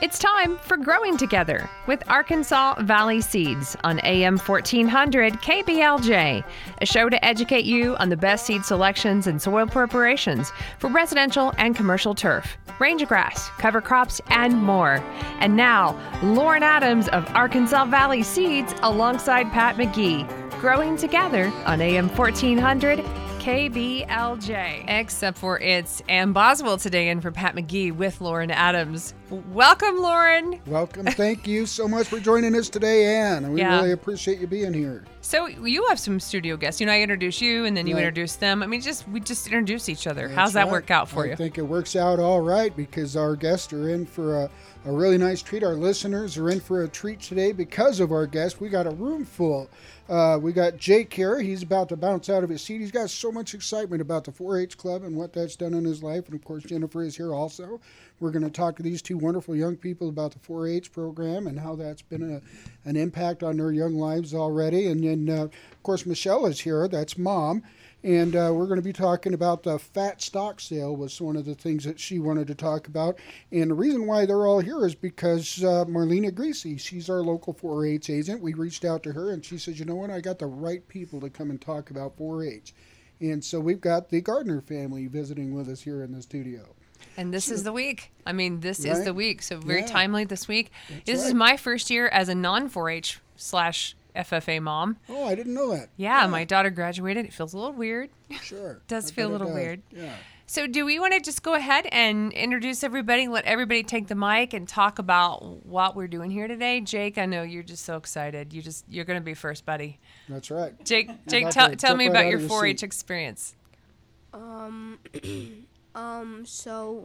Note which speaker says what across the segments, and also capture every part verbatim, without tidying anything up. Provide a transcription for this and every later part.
Speaker 1: It's time for Growing Together with Arkansas Valley Seeds on A M fourteen hundred K B L J, a show to educate you on the best seed selections and soil preparations for residential and commercial turf, range of grass, cover crops, and more. And now, Lauren Adams of Arkansas Valley Seeds alongside Pat McGee. Growing Together on A M fourteen hundred K B L J. Except for it's Ann Boswell today in for Pat McGee with Lauren Adams. Welcome, Lauren.
Speaker 2: Welcome. Thank you so much for joining us today, Ann. And we
Speaker 1: Yeah.
Speaker 2: really appreciate you being here.
Speaker 1: So you have some studio guests. You know, I introduce you and then you
Speaker 2: Right.
Speaker 1: introduce them. I mean, just we just introduce each other.
Speaker 2: That's
Speaker 1: How's that
Speaker 2: right.
Speaker 1: work out for
Speaker 2: I
Speaker 1: you?
Speaker 2: I think it works out all right because our guests are in for a, a really nice treat. Our listeners are in for a treat today because of our guests. We got a room full. Uh, we got Jake here. He's about to bounce out of his seat. He's got so much excitement about the four H Club and what that's done in his life. And, of course, Jennifer is here also. We're going to talk to these two wonderful young people about the four H program and how that's been a, an impact on their young lives already. And then, uh, of course, Michelle is here. That's Mom. And uh, we're going to be talking about the fat stock sale was one of the things that she wanted to talk about. And the reason why they're all here is because uh, Marlena Greasy, she's our local four H agent. We reached out to her and she says, you know what, I got the right people to come and talk about four H. And so we've got the Gardner family visiting with us here in the studio.
Speaker 1: And this is the week. I mean, this
Speaker 2: Right.
Speaker 1: is the week. So very
Speaker 2: Yeah.
Speaker 1: timely this week.
Speaker 2: That's
Speaker 1: this is
Speaker 2: right.
Speaker 1: my first year as a non four H slash F F A mom.
Speaker 2: Oh, I didn't know that.
Speaker 1: Yeah, my daughter graduated. It feels a little weird.
Speaker 2: Sure.
Speaker 1: Does
Speaker 2: I
Speaker 1: feel a
Speaker 2: bet it
Speaker 1: little
Speaker 2: does.
Speaker 1: weird.
Speaker 2: Yeah.
Speaker 1: So do we want to just go ahead and introduce everybody, let everybody take the mic and talk about what we're doing here today? Jake, I know you're just so excited. You just you're going to be first, buddy.
Speaker 2: That's right.
Speaker 1: Jake, Jake,
Speaker 2: about
Speaker 1: tell,
Speaker 2: to
Speaker 1: tell
Speaker 2: jump
Speaker 1: me
Speaker 2: right
Speaker 1: about
Speaker 2: out
Speaker 1: your
Speaker 2: of your
Speaker 1: four H
Speaker 2: seat.
Speaker 1: experience.
Speaker 3: Um, um, so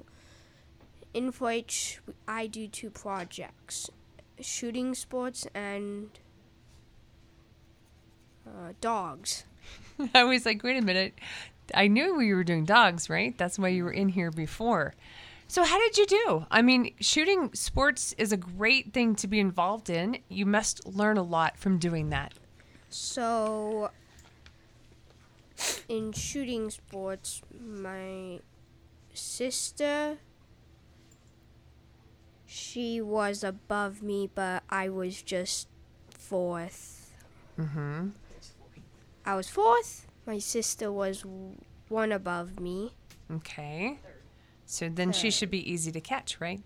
Speaker 3: in four H, I do two projects, shooting sports and uh, dogs.
Speaker 1: I was like, wait a minute. I knew we were doing dogs, right? That's why you were in here before. So how did you do? I mean, shooting sports is a great thing to be involved in. You must learn a lot from doing that.
Speaker 3: So in shooting sports, my sister, she was above me, but I was just fourth.
Speaker 1: Mm-hmm.
Speaker 3: I was fourth. My sister was w- one above me.
Speaker 1: Okay. So then she should be easy to catch, right?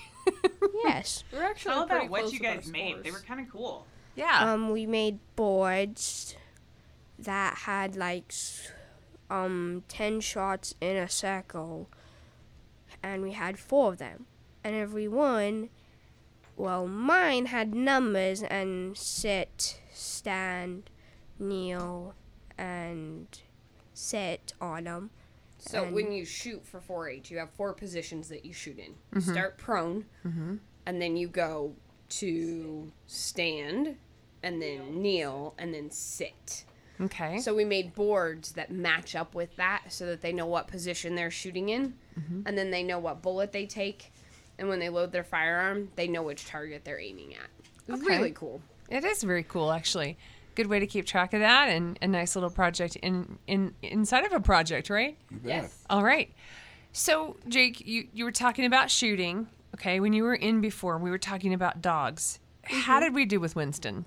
Speaker 3: Yes.
Speaker 4: We're actually
Speaker 5: Tell
Speaker 4: pretty
Speaker 5: about what
Speaker 4: close
Speaker 5: you
Speaker 4: with our
Speaker 5: guys made.
Speaker 4: scores.
Speaker 5: They were kind of cool.
Speaker 1: Yeah.
Speaker 3: Um, we made boards that had like s- um ten shots in a circle, and we had four of them, and every one, well, mine had numbers and sit, stand, kneel, and sit on them.
Speaker 4: So
Speaker 3: And-
Speaker 4: when you shoot for four H, you have four positions that you shoot in. You start prone, and then you go to stand, and then kneel, and then sit.
Speaker 1: Okay.
Speaker 4: So we made boards that match up with that so that they know what position they're shooting in, and then they know what bullet they take, and when they load their firearm, they know which target they're aiming at. It was
Speaker 1: Okay.
Speaker 4: really cool.
Speaker 1: It is very cool, actually. Good way to keep track of that, and a nice little project in, in inside of a project, right?
Speaker 2: You bet.
Speaker 4: Yes.
Speaker 1: All right. So, Jake, you, you were talking about shooting. Okay, when you were in before, we were talking about dogs. How did we do with Winston?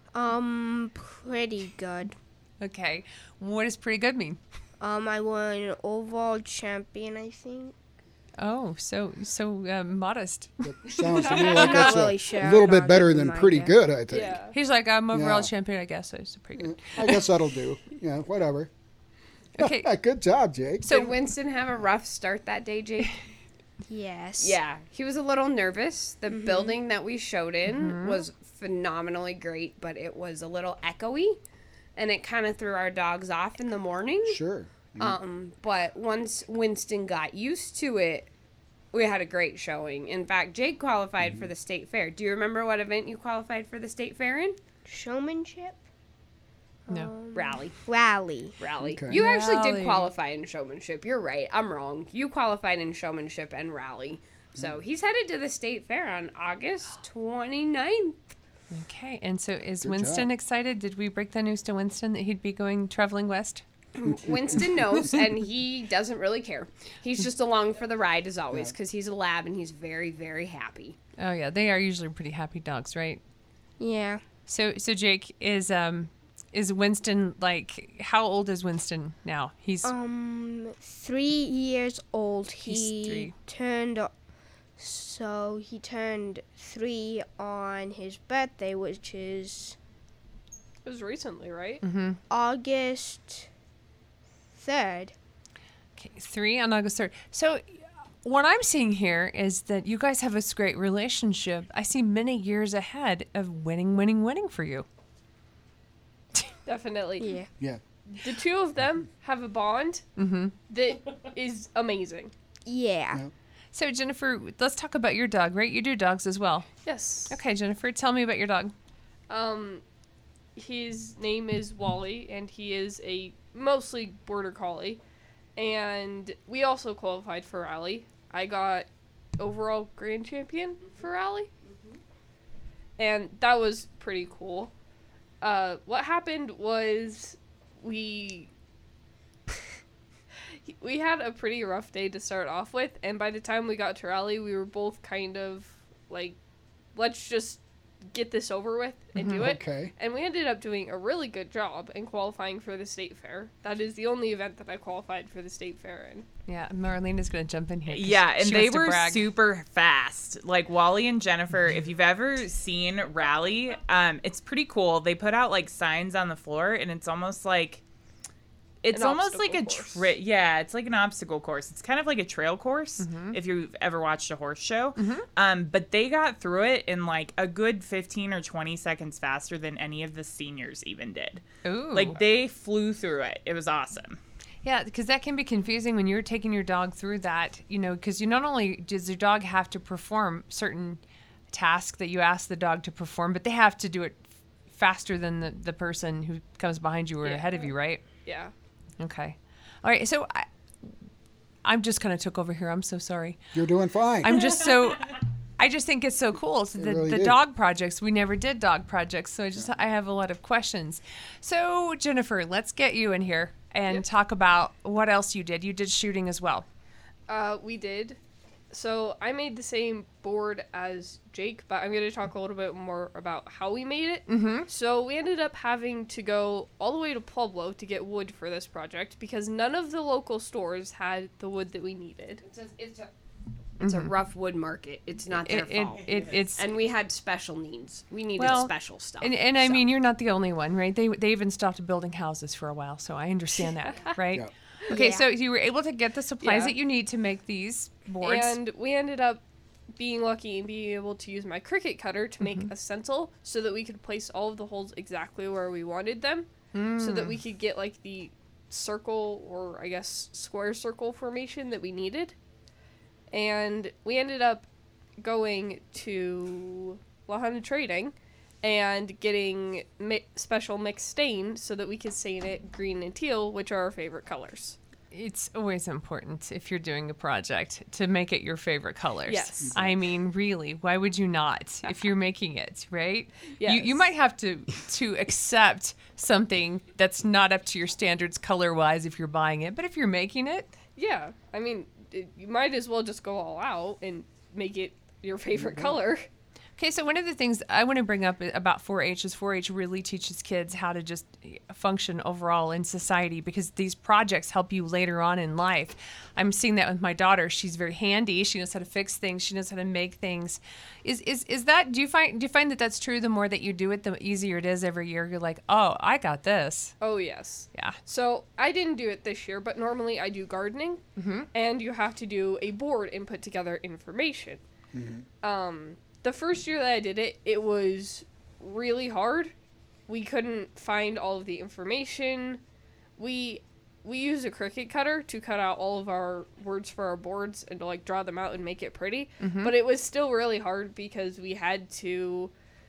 Speaker 3: Um, pretty good.
Speaker 1: Okay. What does pretty good mean?
Speaker 3: Um, I won overall champion, I think.
Speaker 1: Oh, so so uh, modest.
Speaker 2: That sounds to me like
Speaker 3: not
Speaker 2: that's
Speaker 3: really
Speaker 2: a,
Speaker 3: sure.
Speaker 2: a little bit
Speaker 3: Not
Speaker 2: better
Speaker 3: giving
Speaker 2: than
Speaker 3: my
Speaker 2: pretty
Speaker 3: guess.
Speaker 2: good, I think.
Speaker 1: He's like, I'm overall
Speaker 2: Yeah.
Speaker 1: champion, I guess. So it's pretty good.
Speaker 2: I guess that'll do. Yeah, whatever.
Speaker 1: Okay.
Speaker 2: Good job, Jake.
Speaker 4: So did Winston have a rough start that day, Jake?
Speaker 3: Yes.
Speaker 4: Yeah, he was a little nervous. The building that we showed in was phenomenally great, but it was a little echoey, and it kind of threw our dogs off in the morning.
Speaker 2: Sure.
Speaker 4: Um, but once Winston got used to it, we had a great showing. In fact, Jake qualified for the state fair. Do you remember what event you qualified for the state fair in?
Speaker 3: Showmanship?
Speaker 1: No.
Speaker 4: Rally.
Speaker 3: Rally.
Speaker 4: Rally.
Speaker 2: Okay.
Speaker 4: You actually
Speaker 1: Rally.
Speaker 4: did qualify in showmanship. You're right. I'm wrong. You qualified in showmanship and rally. So he's headed to the state fair on August twenty-ninth.
Speaker 1: Okay. And so is
Speaker 2: Good
Speaker 1: Winston
Speaker 2: job.
Speaker 1: excited? Did we break the news to Winston that he'd be going traveling west?
Speaker 4: Winston knows, and he doesn't really care. He's just along for the ride as always because he's a lab and he's very, very happy.
Speaker 1: Oh yeah, they are usually pretty happy dogs, right?
Speaker 3: Yeah.
Speaker 1: So so Jake is um is Winston like how old is Winston now? He's
Speaker 3: Um, three years old.
Speaker 1: He's
Speaker 3: He
Speaker 1: three.
Speaker 3: turned. So he turned three on his birthday, which is
Speaker 4: It was recently, right?
Speaker 1: mm-hmm.
Speaker 3: August third.
Speaker 1: Okay, three on August third. So what I'm seeing here is that you guys have this great relationship. I see many years ahead of winning, winning, winning for you.
Speaker 4: Definitely.
Speaker 3: Yeah.
Speaker 2: Yeah.
Speaker 4: The two of them have a bond
Speaker 1: Mm-hmm.
Speaker 4: that is amazing.
Speaker 3: Yeah.
Speaker 2: Yeah.
Speaker 1: So Jennifer, let's talk about your dog, right? You do dogs as well.
Speaker 4: Yes.
Speaker 1: Okay, Jennifer, tell me about your dog.
Speaker 4: Um, his name is Wally, and he is a mostly border collie. And we also qualified for rally. I got overall grand champion for rally, and that was pretty cool. Uh, what happened was we we had a pretty rough day to start off with, and by the time we got to rally, we were both kind of like, let's just get this over with and do it.
Speaker 2: Okay.
Speaker 4: And we ended up doing a really good job in qualifying for the state fair. That is the only event that I qualified for the state fair in.
Speaker 1: Yeah, Marlena's going to jump in here. 'cause
Speaker 5: Yeah, and
Speaker 1: she
Speaker 5: they
Speaker 1: wants to
Speaker 5: were
Speaker 1: brag.
Speaker 5: super fast. Like Wally and Jennifer, if you've ever seen Rally, um, it's pretty cool. They put out like signs on the floor, and it's almost like it's
Speaker 4: An
Speaker 5: almost like a
Speaker 4: obstacle
Speaker 5: tra-
Speaker 4: course.
Speaker 5: yeah, it's like an obstacle course. It's kind of like a trail course if you've ever watched a horse show. Um, but they got through it in like a good fifteen or twenty seconds faster than any of the seniors even did.
Speaker 1: Ooh.
Speaker 5: Like they flew through it. It was awesome.
Speaker 1: Yeah, because that can be confusing when you're taking your dog through that, you know, because you not only does your dog have to perform certain tasks that you ask the dog to perform, but they have to do it faster than the, the person who comes behind you or
Speaker 4: Yeah.
Speaker 1: ahead of you, right?
Speaker 4: Yeah.
Speaker 1: Okay. All right, so I, I'm just kind of took over here. I'm so sorry.
Speaker 2: You're doing fine.
Speaker 1: I'm just so... I just think it's so cool. So
Speaker 2: It
Speaker 1: the,
Speaker 2: really
Speaker 1: the
Speaker 2: did.
Speaker 1: dog projects, we never did dog projects, so I just I have a lot of questions. So Jennifer, let's get you in here and
Speaker 4: Yep.
Speaker 1: talk about what else you did. You did shooting as well.
Speaker 4: Uh, we did. So I made the same board as Jake, but I'm going to talk a little bit more about how we made it.
Speaker 1: Mm-hmm.
Speaker 4: So we ended up having to go all the way to Pueblo to get wood for this project because none of the local stores had the wood that we needed.
Speaker 1: Mm-hmm.
Speaker 4: It's a, it's a, it's a rough wood market. It's not their
Speaker 1: It, it,
Speaker 4: fault.
Speaker 1: it, it's
Speaker 4: and we had special needs. We needed
Speaker 1: Well,
Speaker 4: special stuff.
Speaker 1: and, and I
Speaker 4: so.
Speaker 1: mean you're not the only one, right? They they even stopped building houses for a while, so I understand that, right?
Speaker 2: Yeah.
Speaker 1: Okay,
Speaker 3: Yeah.
Speaker 1: so you were able to get the supplies
Speaker 4: Yeah.
Speaker 1: that you need to make these boards.
Speaker 4: And we ended up being lucky and being able to use my Cricut cutter to make
Speaker 1: Mm-hmm.
Speaker 4: a stencil so that we could place all of the holes exactly where we wanted them so that we could get like the circle or I guess square circle formation that we needed. And we ended up going to La Hunter Trading and getting mi- special mixed stain so that we could stain it green and teal, which are our favorite colors.
Speaker 1: It's always important if you're doing a project to make it your favorite colors.
Speaker 4: Yes.
Speaker 1: I mean, really, why would you not if you're making it, right? You you
Speaker 4: Yes.
Speaker 1: might have to to accept something that's not up to your standards color-wise if you're buying it, but if you're making it,
Speaker 4: Yeah, I mean, it, you might as well just go all out and make it your favorite color.
Speaker 1: okay, so one of the things I want to bring up about four H is four H really teaches kids how to just function overall in society because these projects help you later on in life. I'm seeing that with my daughter. She's very handy. She knows how to fix things. She knows how to make things. Is is is that? Do you find do you find that that's true? The more that you do it, the easier it is every year. You're like, oh, I got this.
Speaker 4: Oh, yes.
Speaker 1: Yeah.
Speaker 4: So I didn't do it this year, but normally I do gardening, and you have to do a board and put together information. Um, the first year that I did it, it was really hard. We couldn't find all of the information. We we used a Cricut cutter to cut out all of our words for our boards and to like draw them out and make it pretty. But it was still really hard because we had to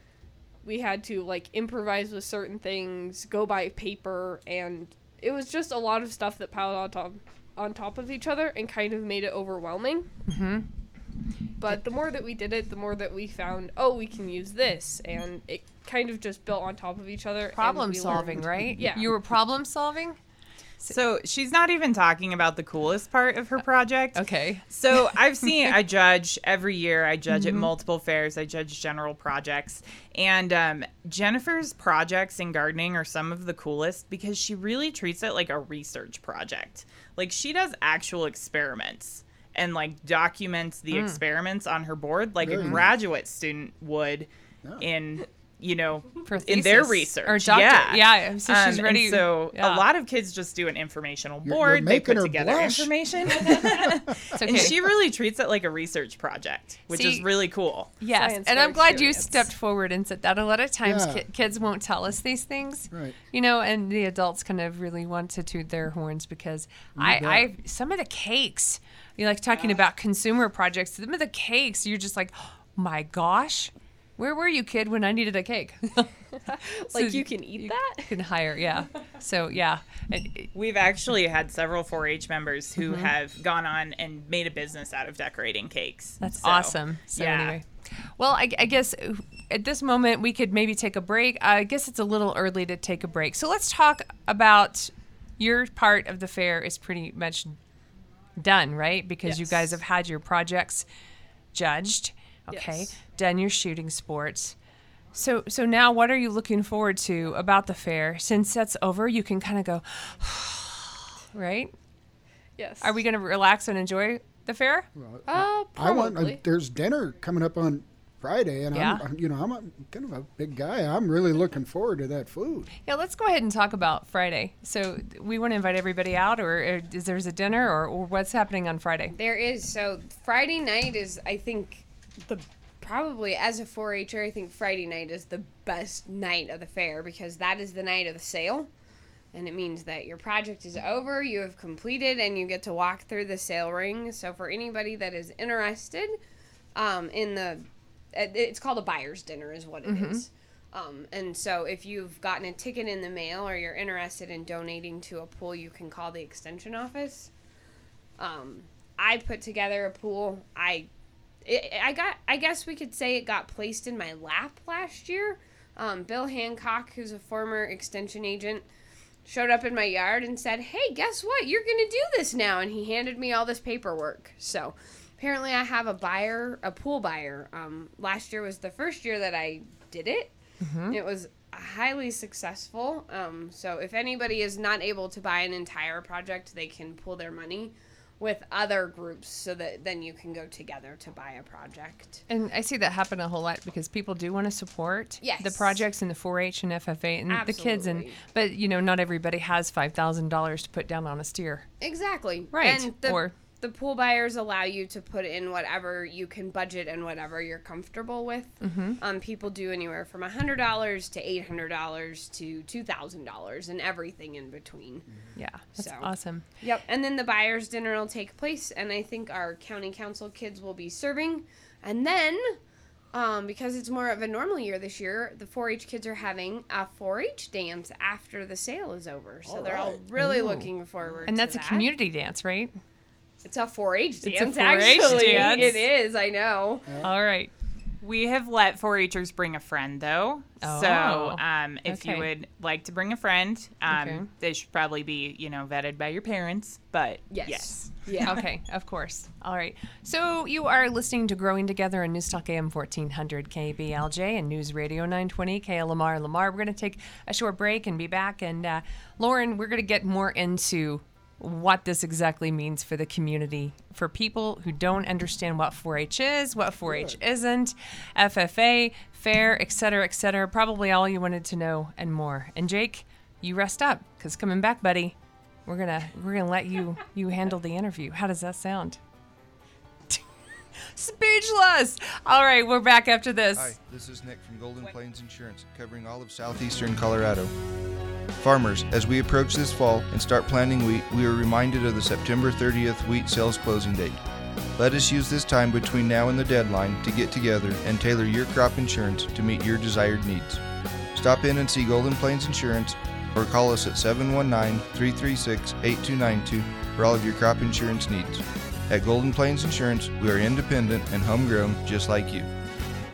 Speaker 4: we had to like improvise with certain things, go by paper, and it was just a lot of stuff that piled on top on top of each other and kind of made it overwhelming.
Speaker 1: Mm-hmm.
Speaker 4: But the more that we did it, the more that we found, oh, we can use this, and it kind of just built on top of each other. and
Speaker 1: Problem
Speaker 4: we
Speaker 1: solving,
Speaker 4: learned-
Speaker 1: right?
Speaker 4: Yeah.
Speaker 1: You were problem solving.
Speaker 5: So she's not even talking about the coolest part of her project.
Speaker 1: Okay.
Speaker 5: So I've seen, I judge every year. I judge mm-hmm. at multiple fairs. I judge general projects. And um, Jennifer's projects in gardening are some of the coolest because she really treats it like a research project. Like she does actual experiments and like documents the mm. experiments on her board like really? a graduate student would yeah. in... you know,
Speaker 1: For
Speaker 5: in their research.
Speaker 1: Or doctor.
Speaker 5: Yeah.
Speaker 1: Yeah. So she's
Speaker 5: um,
Speaker 1: ready.
Speaker 5: So
Speaker 1: yeah.
Speaker 5: a lot of kids just do an informational
Speaker 2: You're,
Speaker 5: board.
Speaker 2: you're
Speaker 5: they put
Speaker 2: her
Speaker 5: together
Speaker 2: blush.
Speaker 5: information.
Speaker 1: Okay.
Speaker 5: And she really treats it like a research project, which
Speaker 1: See,
Speaker 5: is really cool.
Speaker 1: Yes.
Speaker 4: Science
Speaker 1: and I'm glad
Speaker 4: experience.
Speaker 1: you stepped forward and said that. A lot of times
Speaker 2: Yeah.
Speaker 1: ki- kids won't tell us these things.
Speaker 2: Right.
Speaker 1: You know, and the adults kind of really want to toot their horns because I,
Speaker 2: bet.
Speaker 1: I, some of the cakes, you like talking about consumer projects, some of the cakes, you're just like, oh, my gosh. Where were you, kid, when I needed a cake?
Speaker 4: Like, you can eat that?
Speaker 1: You can hire, yeah. So, yeah. It-
Speaker 5: We've actually had several four H members who mm-hmm. have gone on and made a business out of decorating cakes.
Speaker 1: That's
Speaker 5: so,
Speaker 1: awesome. So,
Speaker 5: yeah.
Speaker 1: anyway. Well, I, I guess at this moment we could maybe take a break. I guess it's a little early to take a break. So let's talk about your part of the fair is pretty much done, right? Because
Speaker 4: Yes.
Speaker 1: you guys have had your projects judged. Okay,
Speaker 4: Yes.
Speaker 1: done your shooting sports. So so now what are you looking forward to about the fair? Since that's over, you can kind of go, right?
Speaker 4: Yes.
Speaker 1: Are we going to relax and enjoy the fair?
Speaker 4: Uh,
Speaker 2: I want.
Speaker 4: probably.
Speaker 2: Uh, there's dinner coming up on Friday, and
Speaker 1: Yeah.
Speaker 2: I'm, you know, I'm a, kind of a big guy. I'm really looking forward to that food.
Speaker 1: Yeah, let's go ahead and talk about Friday. So we want to invite everybody out, or, or is there's a dinner, or, or what's happening on Friday?
Speaker 3: There is. So Friday night is, I think, the probably as a four H er, I think Friday night is the best night of the fair because that is the night of the sale. And it means that your project is over, you have completed, and you get to walk through the sale ring. So for anybody that is interested um, in the, it's called a buyer's dinner is what it mm-hmm. is. Um, and so if you've gotten a ticket in the mail or you're interested in donating to a pool, you can call the extension office. Um, I put together a pool. I It, I got. I guess we could say it got placed in my lap last year. Um, Bill Hancock, who's a former extension agent, showed up in my yard and said, "Hey, guess what? You're gonna do this now." And he handed me all this paperwork. So apparently, I have a buyer, a pool buyer. Um, last year was the first year that I did it. Mm-hmm. It was highly successful. Um, so if anybody is not able to buy an entire project, they can pool their money with other groups so that then you can go together to buy a project.
Speaker 1: And I see that happen a whole lot because people do want to support
Speaker 3: yes.
Speaker 1: the projects in the four H and F F A and
Speaker 3: Absolutely.
Speaker 1: the kids. and But, you know, not everybody has five thousand dollars to put down on a steer.
Speaker 3: Exactly.
Speaker 1: Right.
Speaker 3: And the,
Speaker 1: or
Speaker 3: the pool buyers allow you to put in whatever you can budget and whatever you're comfortable with. Mm-hmm. Um, people do anywhere from one hundred dollars to eight hundred dollars to two thousand dollars and everything in between.
Speaker 1: Yeah, that's
Speaker 3: So.
Speaker 1: awesome.
Speaker 3: Yep. And then the buyer's dinner will take place, and I think our county council kids will be serving. And then, um, because it's more of a normal year this year, the four H kids are having a four H dance after the sale is over. So
Speaker 2: All
Speaker 3: they're all
Speaker 2: right.
Speaker 3: really
Speaker 2: Ooh.
Speaker 3: looking forward
Speaker 1: And
Speaker 3: to
Speaker 1: that's
Speaker 3: that.
Speaker 1: a community dance, right?
Speaker 3: It's a four H
Speaker 1: It's a
Speaker 3: dance,
Speaker 1: four H
Speaker 3: actually.
Speaker 1: dance.
Speaker 3: It is, I know.
Speaker 1: All right.
Speaker 5: We have let four H'ers bring a friend, though.
Speaker 1: Oh,
Speaker 5: So um, if
Speaker 1: okay.
Speaker 5: you would like to bring a friend, um,
Speaker 1: Okay.
Speaker 5: they should probably be, you know, vetted by your parents. But
Speaker 3: Yes.
Speaker 5: yes.
Speaker 3: Yeah.
Speaker 1: Okay, of course. All right. So you are listening to Growing Together on News Talk A M fourteen hundred K B L J and News Radio nine twenty K L M R Lamar. We're going to take a short break and be back. And uh, Lauren, we're going to get more into what this exactly means for the community, for people who don't understand what four H is, what four H isn't, F F A, fair, et cetera, et cetera. Probably all you wanted to know and more. And Jake, you rest up, because coming back, buddy, we're gonna we're gonna let you you handle the interview. How does that sound? Speechless. All right, we're back after this.
Speaker 6: Hi, this is Nick from Golden Plains Insurance, covering all of southeastern Colorado. Farmers, as we approach this fall and start planting wheat, we are reminded of the September thirtieth wheat sales closing date. Let us use this time between now and the deadline to get together and tailor your crop insurance to meet your desired needs. Stop in and see Golden Plains Insurance or call us at seven one nine, three three six, eight two nine two for all of your crop insurance needs. At Golden Plains Insurance, we are independent and homegrown just like you.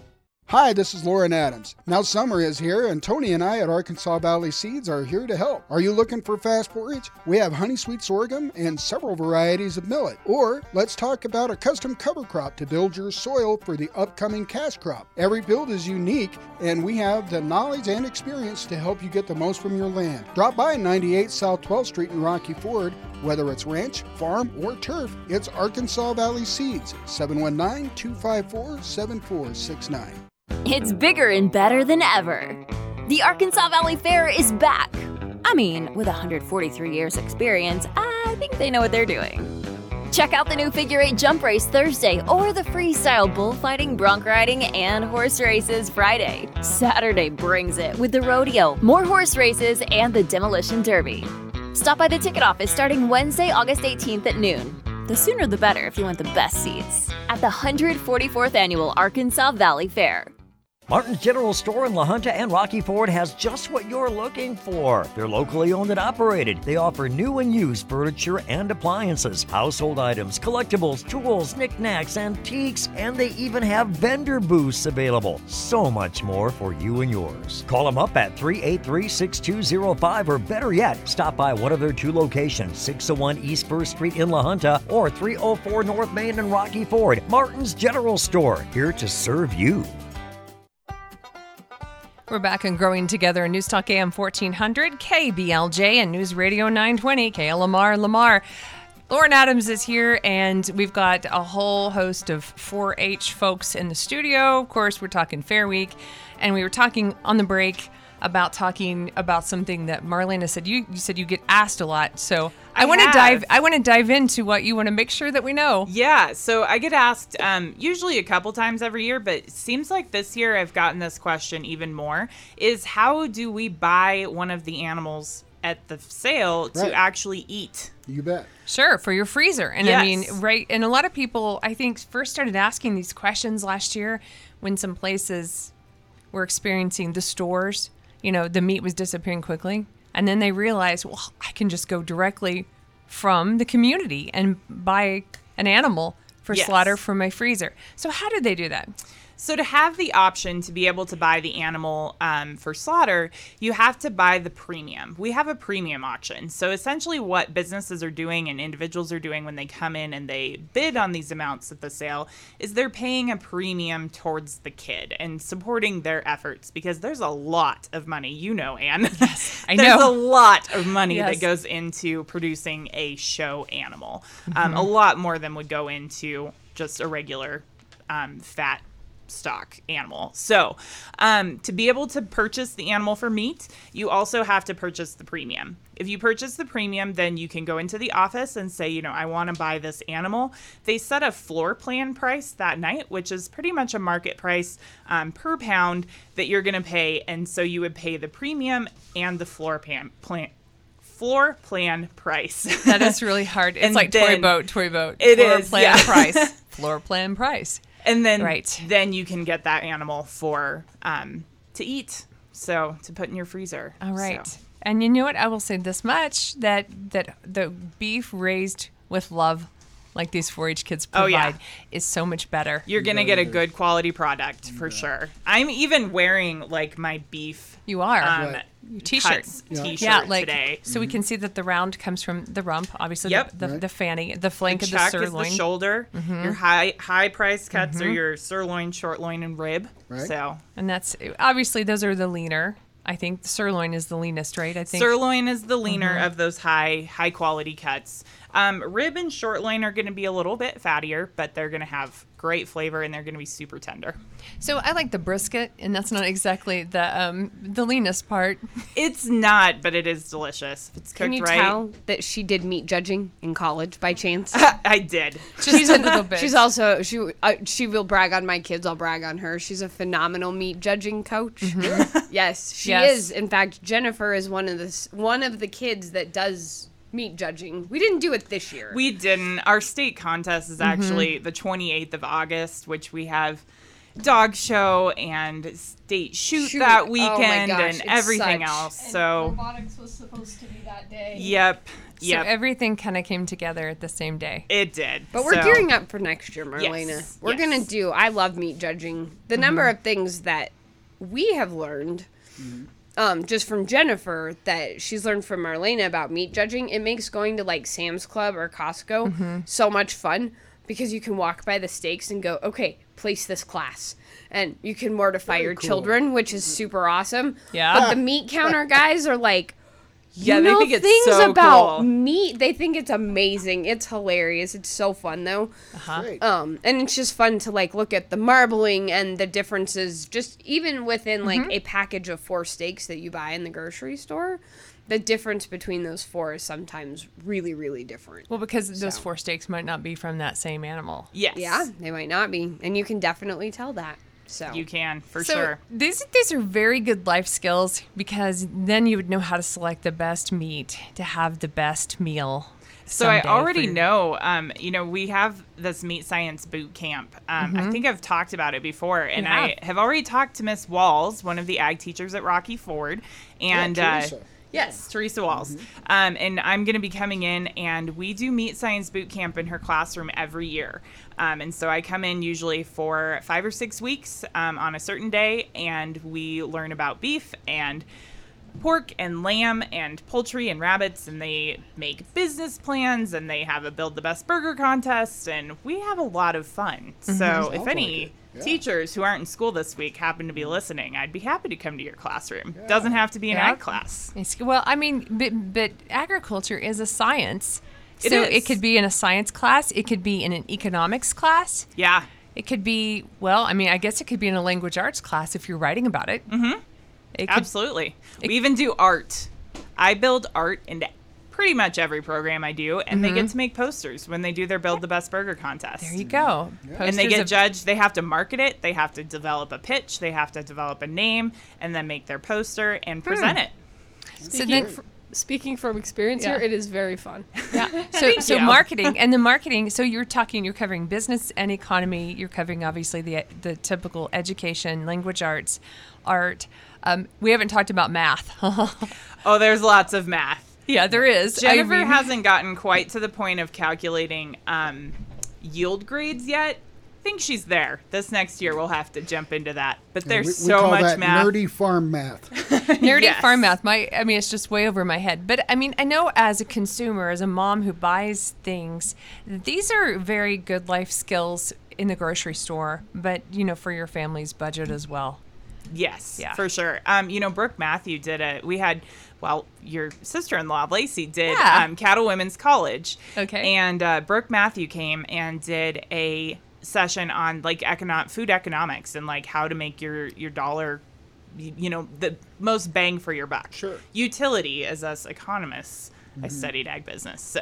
Speaker 2: Hi, this is Lauren Adams. Now summer is here, and Tony and I at Arkansas Valley Seeds are here to help. Are you looking for fast forage? We have honey sweet sorghum and several varieties of millet. Or let's talk about a custom cover crop to build your soil for the upcoming cash crop. Every build is unique, and we have the knowledge and experience to help you get the most from your land. Drop by ninety-eight South twelfth Street in Rocky Ford. Whether it's ranch, farm, or turf, it's Arkansas Valley Seeds. seven one nine, two five four, seven four six nine.
Speaker 7: It's bigger and better than ever. The Arkansas Valley Fair is back. I mean, with one hundred forty-three years experience, I think they know what they're doing. Check out the new figure eight jump race Thursday or the freestyle bullfighting, bronc riding, and horse races Friday. Saturday brings it with the rodeo, more horse races, and the demolition derby. Stop by the ticket office starting Wednesday, August eighteenth at noon. The sooner the better if you want the best seats. At the one hundred forty-fourth Annual Arkansas Valley Fair.
Speaker 8: Martin's General Store in La Junta and Rocky Ford has just what you're looking for. They're locally owned and operated. They offer new and used furniture and appliances, household items, collectibles, tools, knickknacks, antiques, and they even have vendor booths available. So much more for you and yours. Call them up at three eight three, six two zero five or better yet, stop by one of their two locations, six oh one East First Street in La Junta or three oh four North Main in Rocky Ford. Martin's General Store, here to serve you.
Speaker 1: We're back and growing together in News Talk A M fourteen hundred, K B L J, and News Radio nine twenty, K L M R Lamar. Lauren Adams is here, and we've got a whole host of four H folks in the studio. Of course, we're talking Fair Week, and we were talking on the break about talking about something that Marlena said. You you said you get asked a lot, so I, I want to dive. I want to dive into what you want to make sure that we know.
Speaker 5: Yeah, so I get asked um, usually a couple times every year, but it seems like this year I've gotten this question even more. Is how do we buy one of the animals at the sale to
Speaker 2: Right.
Speaker 5: actually eat?
Speaker 2: You bet.
Speaker 1: Sure, for your freezer. And
Speaker 5: Yes.
Speaker 1: I mean, right, and a lot of people, I think, first started asking these questions last year when some places were experiencing the stores. You know, the meat was disappearing quickly. And then they realized, well, I can just go directly from the community and buy an animal for
Speaker 5: Yes.
Speaker 1: slaughter from my freezer. So how did they do that?
Speaker 5: So to have the option to be able to buy the animal um, for slaughter, you have to buy the premium. We have a premium auction. So essentially what businesses are doing and individuals are doing when they come in and they bid on these amounts at the sale is they're paying a premium towards the kid and supporting their efforts because there's a lot of money, you know, Anne.
Speaker 1: Yes, I
Speaker 5: there's
Speaker 1: know.
Speaker 5: a lot of money
Speaker 1: Yes.
Speaker 5: that goes into producing a show animal. Um, a lot more than would go into just a regular um, fat stock animal. So um, to be able to purchase the animal for meat, you also have to purchase the premium. If you purchase the premium, then you can go into the office and say, you know, I want to buy this animal. They set a floor plan price that night, which is pretty much a market price um, per pound that you're going to pay. And so you would pay the premium and the floor plan, plan floor plan price.
Speaker 1: That is really hard. It's
Speaker 5: And
Speaker 1: like toy
Speaker 5: then-
Speaker 1: boat, toy boat.
Speaker 5: It
Speaker 1: floor
Speaker 5: is,
Speaker 1: plan
Speaker 5: yeah.
Speaker 1: price. Floor plan price.
Speaker 5: And then,
Speaker 1: Right.
Speaker 5: then you can get that animal for um, to eat, so to put in your freezer.
Speaker 1: All right.
Speaker 5: So.
Speaker 1: And you know what? I will say this much, that that the beef raised with love, like these four H kids provide,
Speaker 5: Oh, yeah.
Speaker 1: is so much better.
Speaker 5: You're gonna get a good quality product for sure. I'm even wearing like my beef
Speaker 1: You are.
Speaker 5: um,
Speaker 2: Right.
Speaker 1: T-shirt.
Speaker 5: cuts
Speaker 2: Yeah.
Speaker 5: T-shirt
Speaker 1: Yeah, like
Speaker 5: today.
Speaker 1: so we can see that the round comes from the rump, obviously
Speaker 5: Yep.
Speaker 1: the, the,
Speaker 2: Right.
Speaker 1: the fanny, the flank
Speaker 5: The
Speaker 1: of the
Speaker 5: chuck
Speaker 1: sirloin.
Speaker 5: is the shoulder. Your high high price cuts are your sirloin, short loin, and rib.
Speaker 2: Right.
Speaker 5: So
Speaker 1: And that's obviously those are the leaner. I think the sirloin is the leanest, right? I think
Speaker 5: sirloin is the leaner of those high high quality cuts. Um, rib and short loin are going to be a little bit fattier, but they're going to have great flavor and they're going to be super tender.
Speaker 1: so. I like the brisket, and that's not exactly the um the leanest part.
Speaker 5: It's not, but it is delicious. If it's cooked
Speaker 9: Can you
Speaker 5: right.
Speaker 9: tell that she did meat judging in college by chance?
Speaker 5: I did.
Speaker 1: Just a little bit.
Speaker 9: She's also she uh, she will brag on my kids. I'll brag on her. She's a phenomenal meat judging coach. Yes, she
Speaker 1: Yes.
Speaker 9: is. In fact, Jennifer is one of the s- one of the kids that does meat judging. We didn't do it this year.
Speaker 5: We didn't. Our state contest is actually the twenty-eighth of August, which we have dog show and state shoot,
Speaker 9: Shoot.
Speaker 5: that
Speaker 9: Oh my
Speaker 5: weekend
Speaker 9: gosh,
Speaker 5: and
Speaker 9: it's
Speaker 5: everything
Speaker 9: such-
Speaker 5: else. So,
Speaker 10: robotics was supposed to be that day.
Speaker 5: yep.
Speaker 1: So
Speaker 5: Yep.
Speaker 1: everything kind of came together at the same day.
Speaker 5: It did.
Speaker 9: But we're
Speaker 5: So-
Speaker 9: gearing up for next year, Marlena.
Speaker 5: Yes,
Speaker 9: We're
Speaker 5: yes.
Speaker 9: going to do, I love meat judging. The number of things that we have learned, um, just from Jennifer, that she's learned from Marlena about meat judging, it makes going to like Sam's Club or Costco so much fun because you can walk by the steaks and go, okay, place this class. And you can mortify
Speaker 2: Very
Speaker 9: your
Speaker 2: cool.
Speaker 9: children, which is super awesome.
Speaker 1: Yeah.
Speaker 9: But the meat counter guys are like, you
Speaker 5: Yeah, they
Speaker 9: know
Speaker 5: think it's
Speaker 9: things
Speaker 5: so
Speaker 9: about
Speaker 5: cool.
Speaker 9: meat. They think it's amazing. It's hilarious. It's so fun though.
Speaker 2: Great.
Speaker 9: Um, and it's just fun to like look at the marbling and the differences, just even within like a package of four steaks that you buy in the grocery store. The difference between those four is sometimes really, really different.
Speaker 1: Well, because those
Speaker 9: So.
Speaker 1: four steaks might not be from that same animal.
Speaker 5: Yes.
Speaker 9: Yeah, they might not be, and you can definitely tell that. So
Speaker 5: You can, for
Speaker 1: So
Speaker 5: sure.
Speaker 1: these these are very good life skills because then you would know how to select the best meat to have the best meal.
Speaker 5: So I
Speaker 1: someday for
Speaker 5: already
Speaker 1: your-
Speaker 5: know, um, you know, we have this meat science boot camp. Um, I think I've talked about it before, and
Speaker 1: You
Speaker 5: I
Speaker 1: have.
Speaker 5: have already talked to Miss Walls, one of the ag teachers at Rocky Ford, and
Speaker 2: Yeah,
Speaker 5: uh,
Speaker 2: Teresa.
Speaker 5: yes, Teresa Walls. Um, and I'm going to be coming in, and we do meat science boot camp in her classroom every year. Um, and so I come in usually for five or six weeks um, on a certain day, and we learn about beef and pork and lamb and poultry and rabbits, and they make business plans, and they have a build the best burger contest, and we have a lot of fun. So
Speaker 2: Sounds
Speaker 5: if
Speaker 2: like
Speaker 5: any
Speaker 2: it. Yeah.
Speaker 5: teachers who aren't in school this week happen to be listening, I'd be happy to come to your classroom. Doesn't have to be an
Speaker 1: Yeah.
Speaker 5: ag class.
Speaker 1: It's- Well, I mean, but, but agriculture is a science.
Speaker 5: It
Speaker 1: So
Speaker 5: is.
Speaker 1: it could be in a science class. It could be in an economics class.
Speaker 5: Yeah.
Speaker 1: It could be, well, I mean, I guess it could be in a language arts class if you're writing about it. Mm-hmm. It could,
Speaker 5: Absolutely. We even do art. I build art into pretty much every program I do, and they get to make posters when they do their Build the Best Burger contest.
Speaker 1: There you go.
Speaker 5: And they
Speaker 1: Posters
Speaker 5: get
Speaker 1: of-
Speaker 5: judged. They have to market it. They have to develop a pitch. They have to develop a name, and then make their poster and present it.
Speaker 1: So
Speaker 4: Speaking,
Speaker 1: then,
Speaker 4: fr- speaking from experience
Speaker 1: Yeah.
Speaker 4: here, it is very fun.
Speaker 1: yeah. So, so
Speaker 5: you.
Speaker 1: marketing and the marketing. So you're talking. You're covering business and economy. You're covering obviously the the typical education, language arts, art. Um, we haven't talked about math.
Speaker 5: Oh, there's lots of math.
Speaker 1: Yeah, there is. I
Speaker 5: Jennifer
Speaker 1: mean-
Speaker 5: hasn't gotten quite to the point of calculating um, yield grades yet. I think she's there. This next year we'll have to jump into that. But
Speaker 2: Yeah,
Speaker 5: there's
Speaker 2: we,
Speaker 5: so
Speaker 2: we call
Speaker 5: much
Speaker 2: that
Speaker 5: math.
Speaker 2: nerdy farm math.
Speaker 1: nerdy
Speaker 5: Yes.
Speaker 1: farm math. My, I mean, it's just way over my head. But I mean, I know as a consumer, as a mom who buys things, these are very good life skills in the grocery store. But you know, for your family's budget as well.
Speaker 5: Yes,
Speaker 1: Yeah.
Speaker 5: for sure. Um, you know, Brooke Matthew did a. We had, well, your sister-in-law Lacey did
Speaker 1: Yeah.
Speaker 5: um, Cattle Women's College.
Speaker 1: Okay.
Speaker 5: And uh, Brooke Matthew came and did a session on like economic food economics and like how to make your your dollar, y- you know, the most bang for your buck.
Speaker 2: Sure.
Speaker 5: Utility, as us economists. I
Speaker 2: Mm-hmm.
Speaker 5: studied ag business, so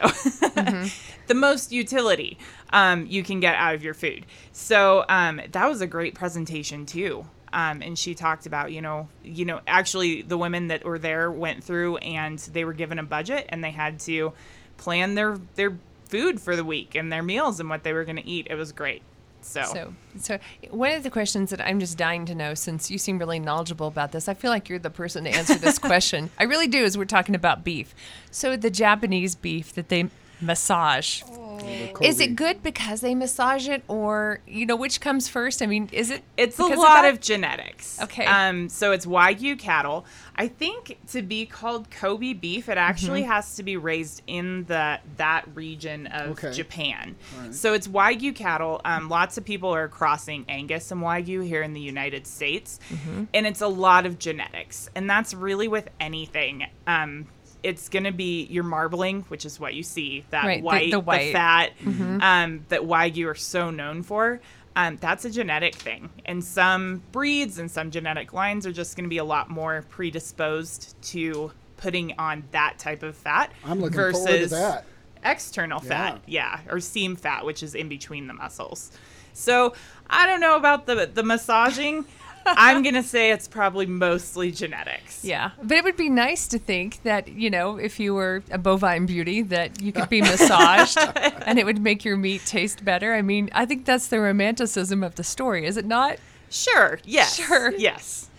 Speaker 5: the most utility um, you can get out of your food. So um, that was a great presentation too. Um, and she talked about, you know, you know, actually the women that were there went through and they were given a budget and they had to plan their their food for the week and their meals and what they were going to eat. It was great. So,
Speaker 1: So, so one of the questions that I'm just dying to know, since you seem really knowledgeable about this, I feel like you're the person to answer this question. I really do, as we're talking about beef. So the Japanese beef that they massage, is it good because they massage it, or you know, which comes first? I mean, is it?
Speaker 5: it's a
Speaker 1: because
Speaker 5: lot
Speaker 1: that?
Speaker 5: of genetics.
Speaker 1: Okay.
Speaker 5: Um, so it's Wagyu cattle. I think to be called Kobe beef, it actually
Speaker 1: Mm-hmm.
Speaker 5: has to be raised in the that region of
Speaker 2: Okay.
Speaker 5: Japan. So it's Wagyu cattle. Um, lots of people are crossing Angus and Wagyu here in the United States,
Speaker 1: Mm-hmm.
Speaker 5: and it's a lot of genetics, and that's really with anything. Um, it's going to be your marbling, which is what you see, that
Speaker 1: Right, the-
Speaker 5: white,
Speaker 1: the white.
Speaker 5: fat um, that Wagyu are so known for. Um, that's a genetic thing. And some breeds and some genetic lines are just going to be a lot more predisposed to putting on that type of fat
Speaker 2: I'm looking
Speaker 5: versus
Speaker 2: forward to that.
Speaker 5: external fat. Yeah, or seam fat, which is in between the muscles. So I don't know about the the massaging. I'm going to say it's probably mostly genetics.
Speaker 1: Yeah, but it would be nice to think that, you know, if you were a bovine beauty, that you could be massaged and it would make your meat taste better. I mean, I think that's the romanticism of the story, is it not?
Speaker 5: Sure. Yes.
Speaker 1: Sure.
Speaker 5: Yes.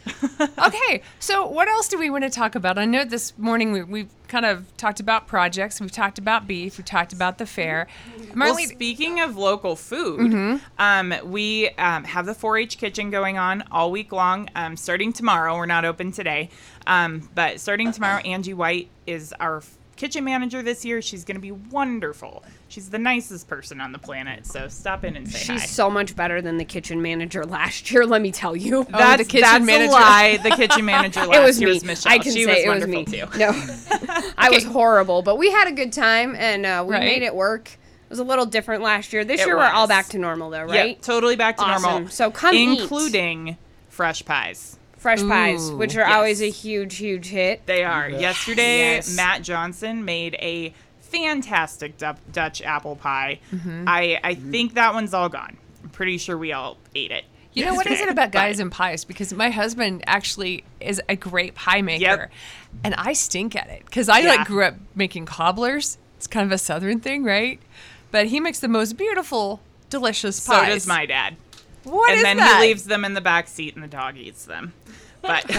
Speaker 1: Okay, so what else do we want to talk about? I know this morning we, we've kind of talked about projects. We've talked about beef. We've talked about the fair.
Speaker 5: Well,
Speaker 1: Marlene,
Speaker 5: speaking of local food, um, we um, have the four H kitchen going on all week long. Um, starting tomorrow, we're not open today, um, but starting tomorrow, Angie White is our kitchen manager this year. She's going to be wonderful. She's the nicest person on the planet, so stop in and say
Speaker 9: She's
Speaker 5: hi.
Speaker 9: so much better than the kitchen manager last year, let me tell you.
Speaker 5: That's,
Speaker 1: the kitchen
Speaker 5: that's
Speaker 1: manager.
Speaker 5: a lie. The kitchen manager last
Speaker 9: It was
Speaker 5: year
Speaker 9: me.
Speaker 5: was Michelle.
Speaker 9: I can
Speaker 5: she
Speaker 9: say
Speaker 5: was
Speaker 9: it was
Speaker 5: wonderful
Speaker 9: me.
Speaker 5: too.
Speaker 9: No, I was horrible, but we had a good time, and uh, we
Speaker 1: Right.
Speaker 9: made it work. It was a little different last year. This
Speaker 5: It
Speaker 9: year, we're all
Speaker 5: was.
Speaker 9: back to normal, though,
Speaker 5: Yeah,
Speaker 9: right?
Speaker 5: totally back to
Speaker 9: Awesome.
Speaker 5: normal.
Speaker 9: So come eat.
Speaker 5: including fresh pies.
Speaker 9: Fresh pies,
Speaker 1: Ooh,
Speaker 9: which are
Speaker 5: yes.
Speaker 9: always a huge, huge hit.
Speaker 5: They are. Yesterday,
Speaker 9: Yes.
Speaker 5: Matt Johnson made a fantastic du- Dutch apple pie. I, I think that one's all gone. I'm pretty sure we all ate it.
Speaker 1: you know what is it
Speaker 5: yesterday,
Speaker 1: about guys
Speaker 5: but-
Speaker 1: and pies? Because my husband actually is a great pie maker,
Speaker 5: Yep.
Speaker 1: and I stink at it because I
Speaker 5: Yeah.
Speaker 1: like grew up making cobblers. It's kind of a southern thing, right? But he makes the most beautiful, delicious
Speaker 5: So
Speaker 1: pies.
Speaker 5: does my dad.
Speaker 1: What
Speaker 5: and
Speaker 1: is
Speaker 5: then
Speaker 1: that?
Speaker 5: he leaves them in the back seat and the dog eats them. But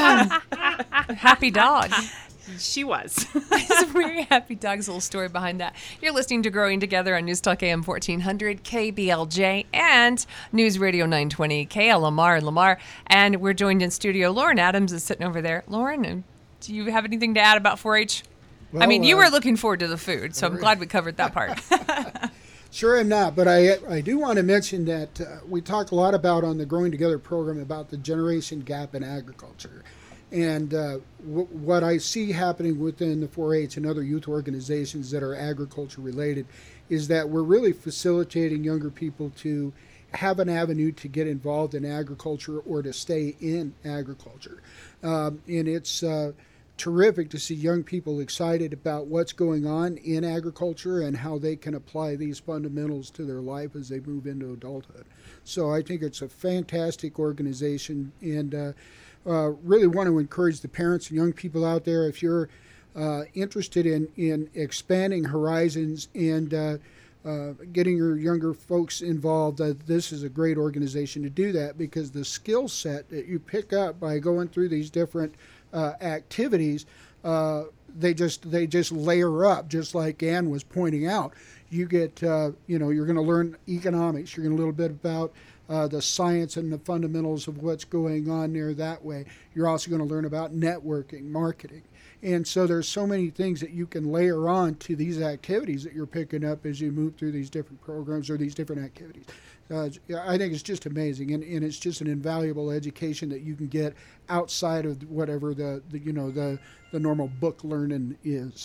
Speaker 1: Happy dog.
Speaker 5: she was.
Speaker 1: It's a very happy dog's little story behind that. You're listening to Growing Together on News Talk A M fourteen hundred, K B L J, and News Radio nine twenty, K L Lamar and Lamar. And we're joined in studio. Lauren Adams is sitting over there. Lauren, do you have anything to add about four H? I mean, you
Speaker 2: Well, uh,
Speaker 1: were looking forward to the food, so I'm glad we covered that part.
Speaker 2: Sure am not, but I I do want to mention that uh, we talk a lot about on the Growing Together program about the generation gap in agriculture. And uh, w- what I see happening within the four H and other youth organizations that are agriculture related is that we're really facilitating younger people to have an avenue to get involved in agriculture or to stay in agriculture. Um, and it's uh, terrific to see young people excited about what's going on in agriculture and how they can apply these fundamentals to their life as they move into adulthood. So I think it's a fantastic organization, and uh, uh, really want to encourage the parents and young people out there, if you're uh, interested in, in expanding horizons and uh, uh, getting your younger folks involved, uh, this is a great organization to do that, because the skill set that you pick up by going through these different uh, activities, uh, they just they just layer up, just like Ann was pointing out. You get, uh, you know, you're going to learn economics. You're going to learn a little bit about uh, the science and the fundamentals of what's going on there that way. You're also going to learn about networking, marketing. And so there's so many things that you can layer on to these activities that you're picking up as you move through these different programs or these different activities. Uh, I think it's just amazing, and, and it's just an invaluable education that you can get outside of whatever the, the you know the the normal book learning is.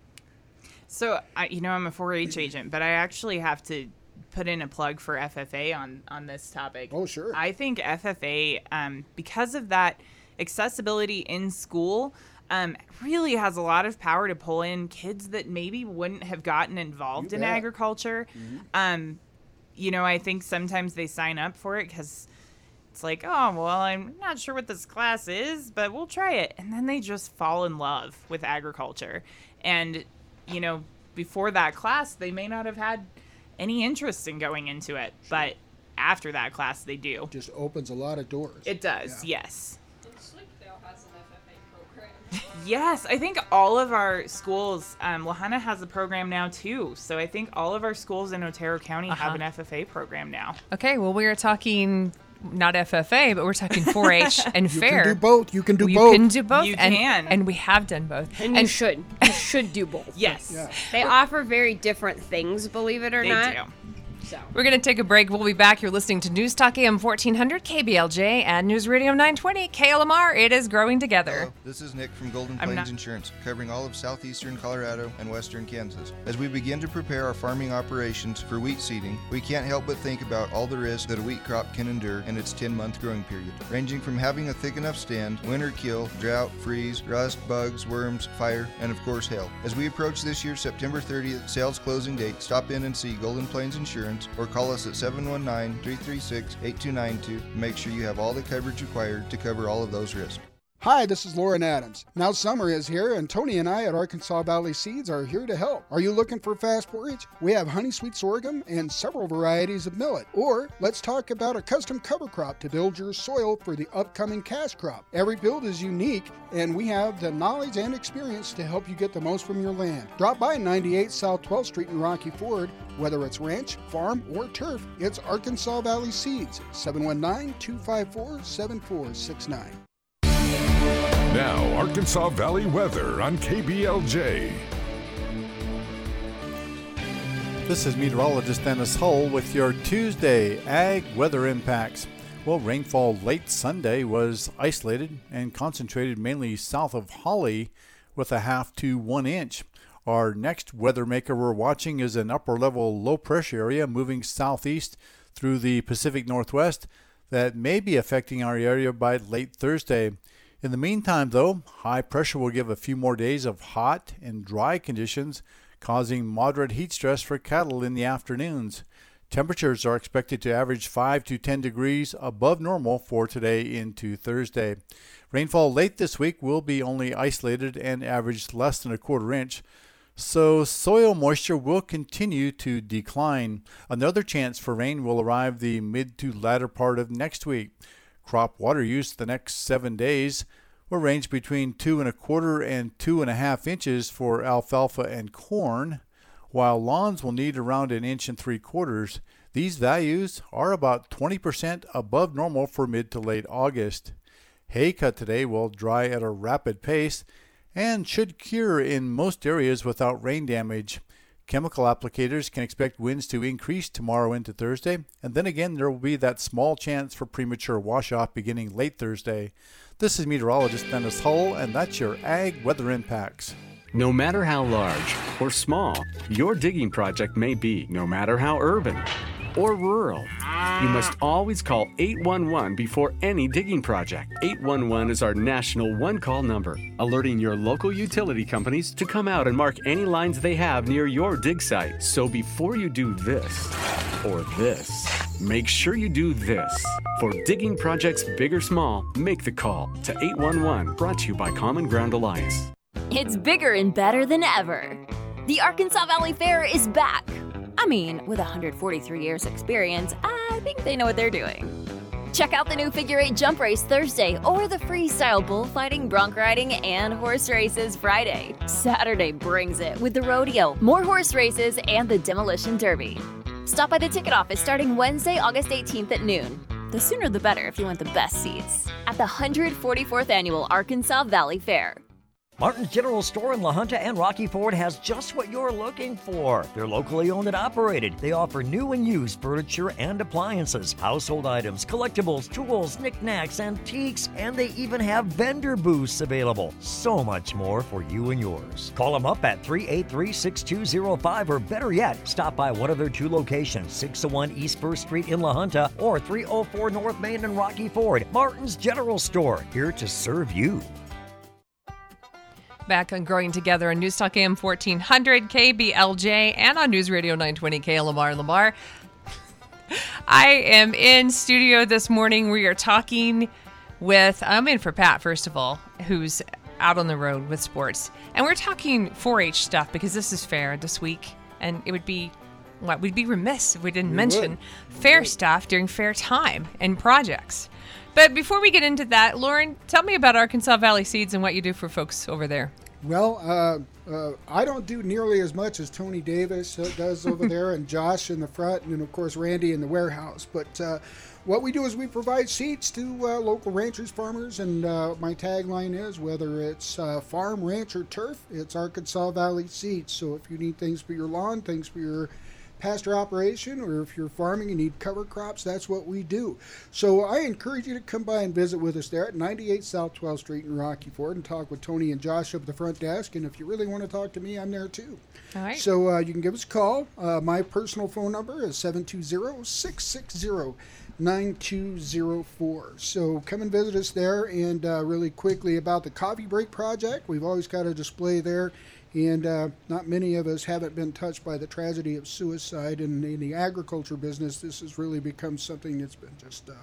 Speaker 5: So, I, you know, I'm a four H agent, but I actually have to put in a plug for F F A on, on this topic.
Speaker 2: Oh, sure.
Speaker 5: I think F F A, um, because of that accessibility in school, um, really has a lot of power to pull in kids that maybe wouldn't have gotten involved
Speaker 2: You
Speaker 5: in
Speaker 2: bet.
Speaker 5: agriculture.
Speaker 2: Mm-hmm.
Speaker 5: Um, you know, I think sometimes they sign up for it because it's like, oh, well, I'm not sure what this class is, but we'll try it. And then they just fall in love with agriculture. And, you know, before that class, they may not have had any interest in going into it. But after that class, they do.
Speaker 2: Just opens a lot of doors.
Speaker 5: It does,
Speaker 2: Yeah.
Speaker 5: yes.
Speaker 4: Sleepdale has an F F A program.
Speaker 5: Yes, I think all of our schools, um, Lahaina has a program now too. So I think all of our schools in Otero County have
Speaker 1: Uh-huh.
Speaker 5: an F F A program now.
Speaker 1: Okay, well, we are talking not F F A, but we're talking four H and
Speaker 2: You
Speaker 1: fair.
Speaker 2: can do both. You can do
Speaker 1: you
Speaker 2: both.
Speaker 1: can do both.
Speaker 5: You
Speaker 1: and,
Speaker 5: can.
Speaker 1: And we have done both.
Speaker 9: And, you should. You should do both.
Speaker 5: Yes,
Speaker 2: Yeah.
Speaker 9: They offer very different things, believe it or
Speaker 5: they
Speaker 9: not.
Speaker 5: do.
Speaker 9: So.
Speaker 1: We're going to take a break. We'll be back. You're listening to News Talk A M fourteen hundred, K B L J, and News Radio nine twenty, K L M R. It is growing together.
Speaker 6: Hello, this is Nick from Golden
Speaker 5: I'm
Speaker 6: Plains
Speaker 5: not-
Speaker 6: Insurance, covering all of southeastern Colorado and western Kansas. As we begin to prepare our farming operations for wheat seeding, we can't help but think about all the risks that a wheat crop can endure in its ten-month growing period, ranging from having a thick enough stand, winter kill, drought, freeze, rust, bugs, worms, fire, and of course hail. As we approach this year's September thirtieth sales closing date, stop in and see Golden Plains Insurance or call us at seven one nine, three three six, eight two nine two to make sure you have all the coverage required to cover all of those risks.
Speaker 2: Hi, this is Lauren Adams. Now summer is here, and Tony and I at Arkansas Valley Seeds are here to help. Are you looking for fast forage? We have honey sweet sorghum and several varieties of millet. Or let's talk about a custom cover crop to build your soil for the upcoming cash crop. Every build is unique, and we have the knowledge and experience to help you get the most from your land. Drop by ninety-eight South twelfth Street in Rocky Ford. Whether it's ranch, farm, or turf, it's Arkansas Valley Seeds. seven one nine, two five four, seven four six nine.
Speaker 10: Now, Arkansas Valley weather on K B L J.
Speaker 11: This is meteorologist Dennis Hull with your Tuesday Ag weather impacts. Well, rainfall late Sunday was isolated and concentrated mainly south of Holly with a half to one inch. Our next weather maker we're watching is an upper level low pressure area moving southeast through the Pacific Northwest that may be affecting our area by late Thursday. In the meantime, though, high pressure will give a few more days of hot and dry conditions, causing moderate heat stress for cattle in the afternoons. Temperatures are expected to average five to ten degrees above normal for today into Thursday. Rainfall late this week will be only isolated and average less than a quarter inch, so soil moisture will continue to decline. Another chance for rain will arrive the mid to latter part of next week. Crop water use the next seven days will range between two and a quarter and two and a half inches for alfalfa and corn, while lawns will need around an inch and three quarters. These values are about twenty percent above normal for mid to late August. Hay cut today will dry at a rapid pace and should cure in most areas without rain damage. Chemical applicators can expect winds to increase tomorrow into Thursday, and then again there will be that small chance for premature wash-off beginning late Thursday. This is meteorologist Dennis Hull, and that's your Ag weather impacts.
Speaker 12: No matter how large or small your digging project may be, no matter how urban or rural, you must always call eight one one before any digging project. eight one one is our national one-call number, alerting your local utility companies to come out and mark any lines they have near your dig site. So before you do this or this, make sure you do this. For digging projects big or small, make the call to eight one one, brought to you by Common Ground Alliance.
Speaker 7: It's bigger and better than ever. The Arkansas Valley Fair is back. I mean, with one hundred forty-three years experience, I think they know what they're doing. Check out the new figure eight jump race Thursday or the freestyle bullfighting, bronc riding, and horse races Friday. Saturday brings it with the rodeo, more horse races, and the demolition derby. Stop by the ticket office starting Wednesday, August eighteenth at noon. The sooner the better if you want the best seats. At the one hundred forty-fourth Annual Arkansas Valley Fair.
Speaker 8: Martin's General Store in La Junta and Rocky Ford has just what you're looking for. They're locally owned and operated. They offer new and used furniture and appliances, household items, collectibles, tools, knickknacks, antiques, and they even have vendor booths available. So much more for you and yours. Call them up at three eight three, six two zero five, or better yet, stop by one of their two locations, six oh one East First Street in La Junta or three oh four North Main in Rocky Ford. Martin's General Store, here to serve you.
Speaker 1: Back on Growing Together on News Talk A M fourteen hundred, K B L J, and on News Radio nine twenty K L M R Lamar. I am in studio this morning. We are talking with, I'm in for Pat, first of all, who's out on the road with sports. And we're talking four H stuff because this is fair this week. And it would be, what, we'd be remiss if we didn't we mention would. fair would. stuff during fair time and projects. But before we get into that, Lauren, tell me about Arkansas Valley Seeds and what you do for folks over there.
Speaker 2: Well, uh, uh, I don't do nearly as much as Tony Davis uh, does over there, and Josh in the front, and of course Randy in the warehouse. But uh, what we do is we provide seeds to uh, local ranchers, farmers, and uh, my tagline is, whether it's uh, farm, ranch, or turf, it's Arkansas Valley Seeds. So if you need things for your lawn, things for your pasture operation, or if you're farming and need cover crops, that's what we do. So I encourage you to come by and visit with us there at ninety-eight South twelfth Street in Rocky Ford and talk with Tony and Josh up at the front desk. And if you really want to talk to me, I'm there too.
Speaker 1: All right.
Speaker 2: So uh, you can give us a call. Uh, my personal phone number is seven two zero, six six zero, nine two zero four. So come and visit us there. And uh, really quickly about the Coffee Break Project, we've always got a display there. And uh, not many of us haven't been touched by the tragedy of suicide. And in the agriculture business, this has really become something that's been just uh,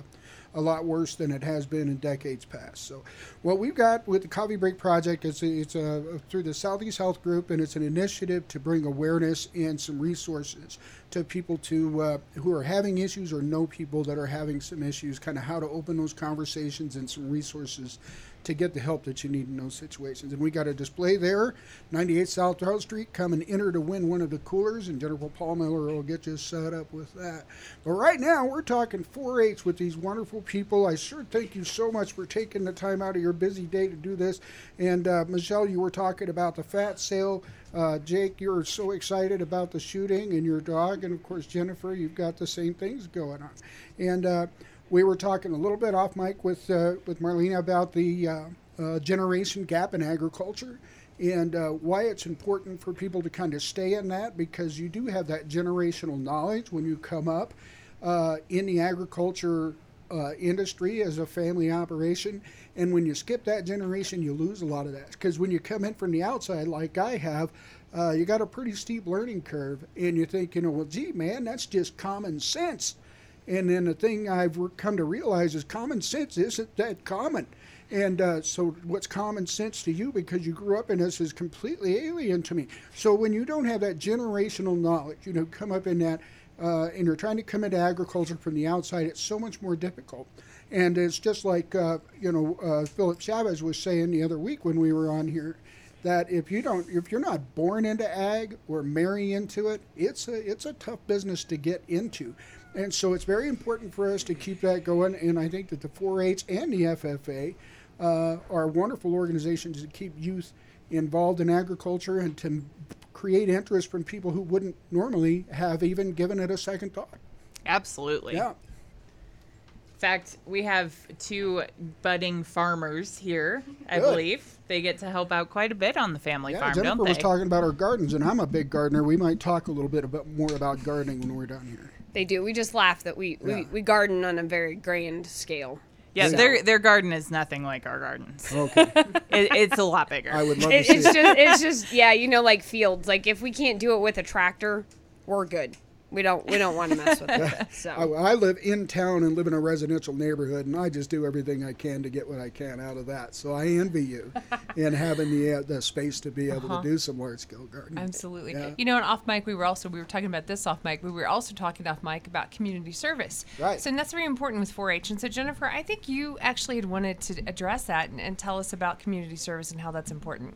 Speaker 2: a lot worse than it has been in decades past. So what we've got with the Coffee Break Project is it's a, through the Southeast Health Group, and it's an initiative to bring awareness and some resources to people to uh, who are having issues or know people that are having some issues, kind of how to open those conversations and some resources to get the help that you need in those situations. And we got a display there, ninety-eight South Charles Street. Come and enter to win one of the coolers, and Jennifer Paul Miller will get you set up with that. But right now, we're talking four H with these wonderful people. I sure thank you so much for taking the time out of your busy day to do this. And uh, Michelle, you were talking about the fat sale. Uh, Jake, you're so excited about the shooting and your dog. And of course, Jennifer, you've got the same things going on. And uh, we were talking a little bit off mic with uh, with Marlena about the uh, uh, generation gap in agriculture and uh, why it's important for people to kind of stay in that, because you do have that generational knowledge when you come up uh, in the agriculture uh, industry as a family operation. And when you skip that generation, you lose a lot of that. Because when you come in from the outside, like I have, uh, you got a pretty steep learning curve. And you think, you know, well, gee, man, that's just common sense. And then the thing I've come to realize is common sense isn't that common. And uh, so what's common sense to you because you grew up in this is completely alien to me. So when you don't have that generational knowledge, you know, come up in that, uh, and you're trying to come into agriculture from the outside, it's so much more difficult. And it's just like, uh, you know, uh, Philip Chavez was saying the other week when we were on here, that if you don't, if you're not born into ag or marry into it, it's a, it's a tough business to get into. And so it's very important for us to keep that going. And I think that the four H and the F F A uh, are wonderful organizations to keep youth involved in agriculture and to create interest from people who wouldn't normally have even given it a second thought.
Speaker 5: Absolutely.
Speaker 2: Yeah.
Speaker 5: In fact, we have two budding farmers here, I
Speaker 2: Good.
Speaker 5: believe. They get to help out quite a bit on the family
Speaker 2: Yeah,
Speaker 5: farm,
Speaker 2: Jennifer
Speaker 5: don't they?
Speaker 2: was talking about our gardens, and I'm a big gardener. We might talk a little bit about more about gardening when we're down here.
Speaker 9: They do. We just laugh that we,
Speaker 2: Yeah.
Speaker 9: we, we garden on a very grand scale.
Speaker 5: Yeah,
Speaker 9: So-
Speaker 5: their their garden is nothing like our gardens.
Speaker 2: Okay.
Speaker 5: it, it's a lot bigger.
Speaker 2: I would love
Speaker 9: It,
Speaker 2: to see
Speaker 9: it's
Speaker 2: it.
Speaker 9: just, it's just, yeah, you know, like fields. Like if we can't do it with a tractor, we're good. We don't, we don't want to mess with it. So
Speaker 2: I, I live in town and live in a residential neighborhood, and I just do everything I can to get what I can out of that. So I envy you in having the uh, the space to be able
Speaker 1: Uh-huh.
Speaker 2: to do some large scale gardening.
Speaker 1: Absolutely.
Speaker 2: Yeah.
Speaker 1: You know, and off mic, we were also, we were talking about this off mic, but we were also talking off mic about community service.
Speaker 2: Right.
Speaker 1: So and that's very important with four H. And so, Jennifer, I think you actually had wanted to address that and, and tell us about community service and how that's important.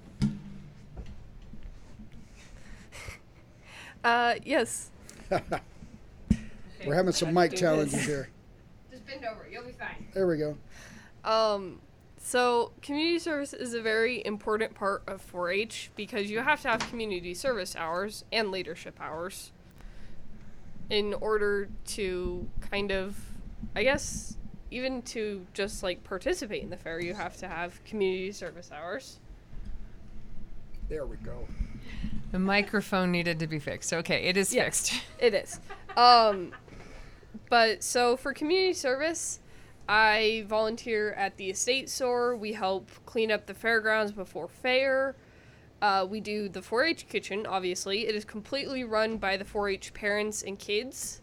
Speaker 4: Uh, yes.
Speaker 2: We're having some mic challenges here.
Speaker 9: just bend over. You'll be fine.
Speaker 2: There we go.
Speaker 4: Um, so community service is a very important part of four H because you have to have community service hours and leadership hours in order to kind of, I guess, even to just like participate in the fair, you have to have community service hours.
Speaker 2: There we go.
Speaker 1: The microphone needed to be fixed. Okay, it is
Speaker 4: Yes,
Speaker 1: fixed.
Speaker 4: it is. Um, but so for community service, I volunteer at the estate store. We help clean up the fairgrounds before fair. Uh, we do the four H kitchen, obviously. It is completely run by the four H parents and kids.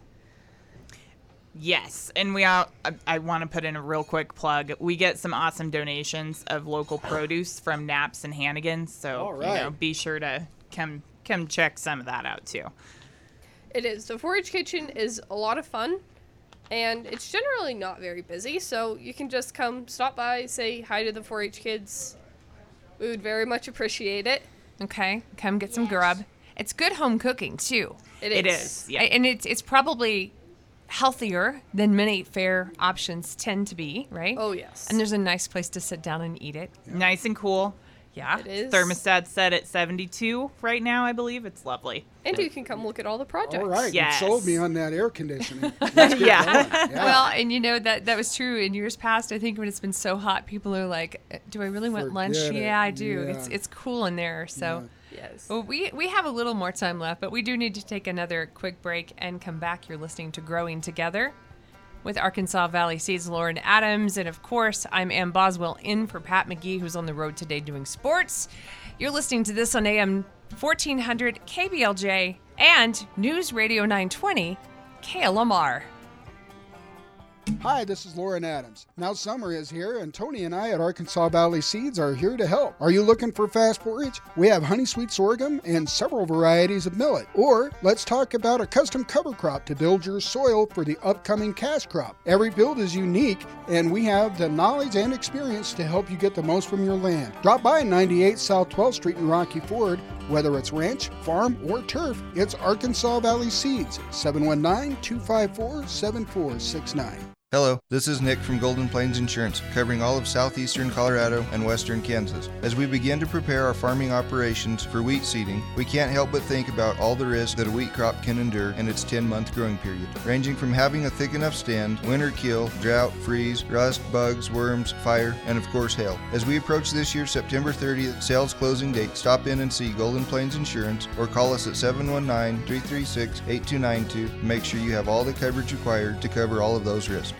Speaker 5: Yes, and we all, I, I want to put in a real quick plug. We get some awesome donations of local produce from Knapp's and Hannigan's, so
Speaker 2: All
Speaker 5: you
Speaker 2: right.
Speaker 5: know, be sure to come come check some of that out too.
Speaker 4: It is. The four H kitchen is a lot of fun, and it's generally not very busy, so you can just come stop by, say hi to the four H kids. We would very much appreciate it.
Speaker 1: Okay, come get some grub. It's good home cooking, too.
Speaker 4: It
Speaker 5: It
Speaker 4: is.
Speaker 5: is, yeah.
Speaker 1: A- And it's it's probably healthier than many fair options tend to be, right?
Speaker 4: Oh, yes.
Speaker 1: And there's a nice place to sit down and eat it.
Speaker 5: Nice and cool.
Speaker 1: Yeah.
Speaker 4: It is.
Speaker 5: Thermostat set at seventy-two right now, I believe. It's lovely.
Speaker 4: And you can come look at all the projects.
Speaker 2: All right.
Speaker 5: Yes.
Speaker 2: You sold me on that air conditioning. Let's get
Speaker 5: Yeah.
Speaker 2: going. Yeah.
Speaker 1: Well, and you know that that was true in years past. I think when it's been so hot, people are like, "Uh, "Do I really want lunch?"
Speaker 2: Forget it.
Speaker 1: Yeah, I do.
Speaker 2: Yeah.
Speaker 1: It's it's cool in there. So,
Speaker 4: Yes.
Speaker 1: well, we we have a little more time left, but we do need to take another quick break and come back. You're listening to Growing Together with Arkansas Valley Seeds, Lauren Adams, and of course, I'm Ann Boswell in for Pat McGee, who's on the road today doing sports. You're listening to this on A M fourteen hundred K B L J and News Radio nine twenty K L M R.
Speaker 2: Hi, this is Lauren Adams. Now summer is here, and Tony and I at Arkansas Valley Seeds are here to help. Are you looking for fast forage? We have honey sweet sorghum and several varieties of millet. Or let's talk about a custom cover crop to build your soil for the upcoming cash crop. Every build is unique, and we have the knowledge and experience to help you get the most from your land. Drop by ninety-eight South twelfth Street in Rocky Ford. Whether it's ranch, farm, or turf, it's Arkansas Valley Seeds. seven one nine, two five four, seven four six nine.
Speaker 6: Hello, this is Nick from Golden Plains Insurance, covering all of southeastern Colorado and western Kansas. As we begin to prepare our farming operations for wheat seeding, we can't help but think about all the risks that a wheat crop can endure in its ten-month growing period, ranging from having a thick enough stand, winter kill, drought, freeze, rust, bugs, worms, fire, and of course hail. As we approach this year's September thirtieth sales closing date, stop in and see Golden Plains Insurance or call us at seven one nine, three three six, eight two nine two to make sure you have all the coverage required to cover all of those risks.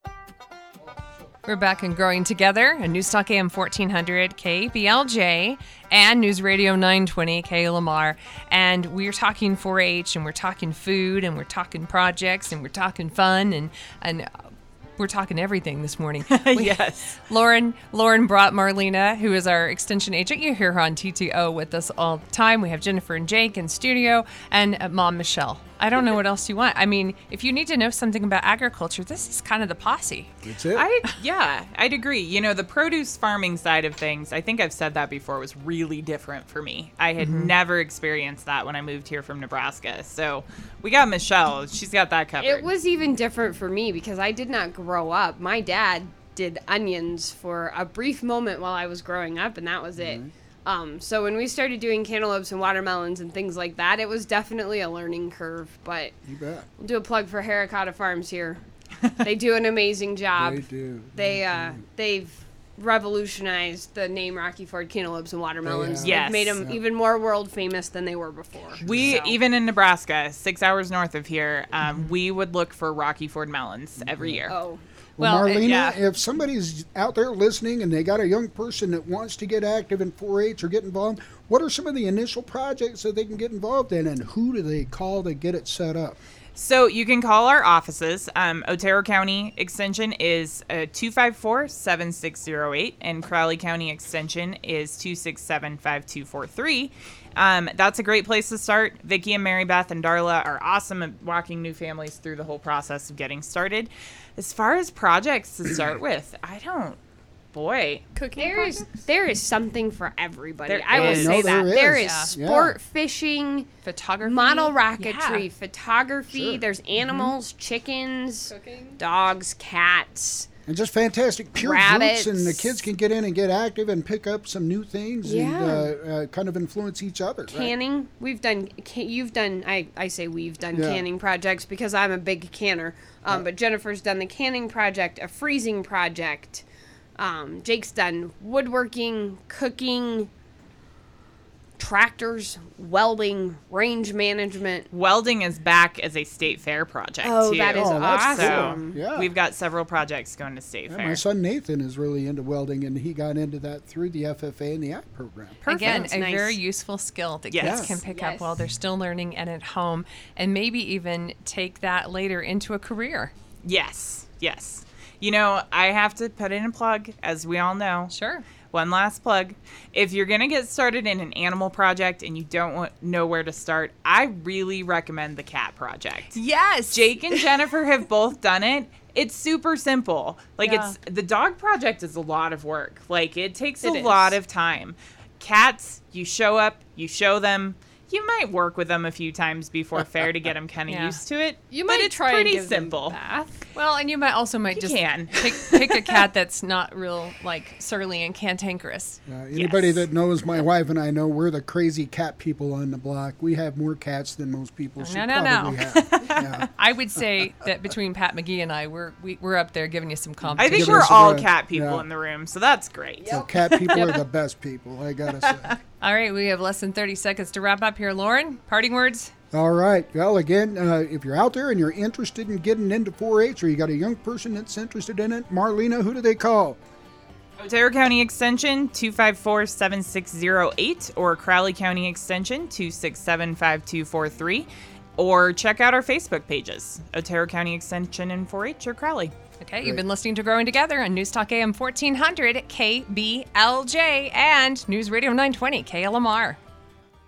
Speaker 1: We're back and growing together on Newstalk A M fourteen hundred K B L J and News Radio nine twenty K Lamar. And we're talking four H and we're talking food and we're talking projects and we're talking fun and and we're talking everything this morning.
Speaker 5: Yes.
Speaker 1: Lauren Lauren brought Marlena, who is our extension agent. You hear her on T T O with us all the time. We have Jennifer and Jake in studio and uh, Mom Michelle. I don't know what else you want. I mean, if you need to know something about agriculture, this is kind of the posse.
Speaker 2: That's it.
Speaker 5: I yeah, I'd agree. You know, the produce farming side of things, I think I've said that before, was really different for me. I had
Speaker 9: Mm-hmm.
Speaker 5: never experienced that when I moved here from Nebraska. So we got Michelle. She's got that covered.
Speaker 9: It was even different for me because I did not grow up. My dad did onions for a brief moment while I was growing up, and that was it.
Speaker 2: Mm-hmm.
Speaker 9: Um, so when we started doing cantaloupes and watermelons and things like that, it was definitely a learning curve. But
Speaker 2: You bet.
Speaker 9: we'll do a plug for Haricata Farms here. They do an amazing job.
Speaker 2: They do.
Speaker 9: They uh, they've revolutionized the name Rocky Ford cantaloupes and watermelons.
Speaker 2: They
Speaker 5: have.
Speaker 9: They've made
Speaker 5: Yes.
Speaker 9: them even more world famous than they were before.
Speaker 5: We,
Speaker 9: So-
Speaker 5: even in Nebraska, six hours north of here, um,
Speaker 2: Mm-hmm.
Speaker 5: we would look for Rocky Ford melons every year.
Speaker 9: Oh.
Speaker 2: Well,
Speaker 1: Well, uh,
Speaker 2: Marlena,
Speaker 5: yeah.
Speaker 2: if somebody's out there listening and they got a young person that wants to get active in four H or get involved, what are some of the initial projects that they can get involved in, and who do they call to get it set up?
Speaker 5: So you can call our offices. Um, Otero County Extension is uh, two five four, seven six zero eight, and Crowley County Extension is two six seven, five two four three. Um, that's a great place to start. Vicki and Mary Beth and Darla are awesome at walking new families through the whole process of getting started. As far as projects to start with, I don't, boy.
Speaker 4: Cooking
Speaker 9: There is there is something for everybody.
Speaker 5: There
Speaker 9: I will
Speaker 5: is.
Speaker 9: say
Speaker 2: No,
Speaker 9: that
Speaker 2: there
Speaker 9: there
Speaker 2: is.
Speaker 9: is
Speaker 2: Yeah.
Speaker 9: sport fishing,
Speaker 1: Photography.
Speaker 9: model rocketry,
Speaker 1: Yeah.
Speaker 9: photography.
Speaker 2: Sure.
Speaker 9: There's animals, chickens,
Speaker 4: Cooking.
Speaker 9: dogs, cats.
Speaker 2: And just fantastic pure
Speaker 9: Rabbits.
Speaker 2: fruits, and the kids can get in and get active and pick up some new things and
Speaker 9: Yeah.
Speaker 2: uh, uh, kind of influence each other. right?
Speaker 9: Canning. We've done. Can, you've done. I, I say we've done
Speaker 2: Yeah.
Speaker 9: canning projects because I'm a big canner. Um, but Jennifer's done the canning project, a freezing project. Um, Jake's done woodworking, cooking, tractors, welding, range management.
Speaker 5: Welding is back as a state fair project,
Speaker 9: Oh,
Speaker 5: too.
Speaker 9: that is
Speaker 2: Oh, that's
Speaker 9: awesome.
Speaker 2: cool. Yeah.
Speaker 5: We've got several projects going to state
Speaker 2: Yeah,
Speaker 5: fair.
Speaker 2: my son Nathan is really into welding, and he got into that through the F F A and the A C T program.
Speaker 1: Again,
Speaker 9: That's
Speaker 1: a
Speaker 9: nice.
Speaker 1: very useful skill that
Speaker 5: Yes.
Speaker 1: kids can pick
Speaker 9: Yes.
Speaker 1: up while they're still learning and at home, and maybe even take that later into a career.
Speaker 5: Yes, yes. You know, I have to put in a plug, as we all know.
Speaker 1: Sure.
Speaker 5: One last plug. If you're going to get started in an animal project and you don't want, know where to start, I really recommend the cat project.
Speaker 1: Yes.
Speaker 5: Jake and Jennifer have both done it. It's super simple. Like,
Speaker 1: Yeah.
Speaker 5: it's the dog project is a lot of work. Like, it takes
Speaker 9: It
Speaker 5: a
Speaker 9: is.
Speaker 5: lot of time. Cats, you show up, you show them. You might work with them a few times before fair to get them kind of
Speaker 1: Yeah.
Speaker 5: used to it.
Speaker 4: You
Speaker 5: but
Speaker 4: might
Speaker 5: it's
Speaker 4: try
Speaker 5: pretty
Speaker 4: and give
Speaker 5: simple.
Speaker 4: them a bath.
Speaker 1: Well, and you might also might
Speaker 5: You
Speaker 1: just
Speaker 5: can.
Speaker 1: pick, pick a cat that's not real like surly and cantankerous.
Speaker 2: Uh, anybody
Speaker 5: Yes.
Speaker 2: that knows my wife and I know we're the crazy cat people on the block. We have more cats than most people should
Speaker 1: No, no, no.
Speaker 2: probably have. Yeah.
Speaker 1: I would say that between Pat McGee and I, we're we, we're up there giving you some
Speaker 5: I
Speaker 1: competition.
Speaker 5: think
Speaker 2: Give
Speaker 5: we're
Speaker 2: us a
Speaker 5: all
Speaker 2: run.
Speaker 5: cat people
Speaker 2: Yeah.
Speaker 5: in the room, so that's great.
Speaker 2: So cat people are the best people, I gotta say.
Speaker 1: All right, we have less than thirty seconds to wrap up here. Lauren, parting words?
Speaker 2: All right. Well, again, uh, if you're out there and you're interested in getting into four H, or you got a young person that's interested in it, Marlena, who do they call?
Speaker 5: Otero County Extension two five four, seven six zero eight or Crowley County Extension two six seven, five two four three. or check out our Facebook pages, Otero County Extension and four H or Crowley.
Speaker 1: Okay, you've been listening to Growing Together on News Talk A M fourteen hundred K B L J and News Radio nine twenty K L M R.